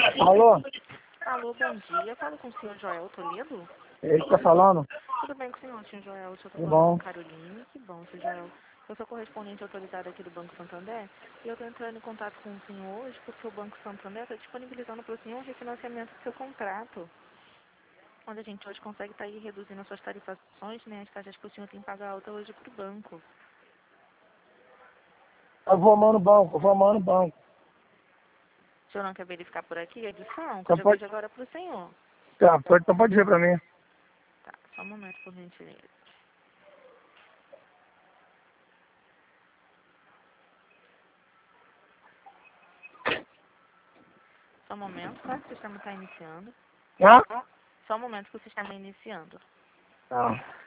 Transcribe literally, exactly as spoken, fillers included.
Alô? Alô, bom dia. Falo com o senhor Joel Toledo. Ele está falando? Tudo bem com o senhor, senhor Joel? Eu estou Que falando bom. com Caroline. Que bom, senhor Joel. Eu sou correspondente autorizada aqui do Banco Santander e eu estou entrando em contato com o senhor hoje porque o Banco Santander está disponibilizando para o senhor o refinanciamento do seu contrato, onde a gente hoje consegue estar aí reduzindo as suas tarifações, né, as taxas que o senhor tem que pagar alta hoje para o banco. Eu vou amar no banco, eu vou amar no banco. O senhor não quer verificar por aqui a edição? Que eu Então já pode, vejo agora para o senhor. tá, pode, então pode dizer pra mim. Tá, só um momento, por gentileza. Só um momento, tá? O sistema está iniciando. Hã? Só um momento que o sistema está iniciando. Tá.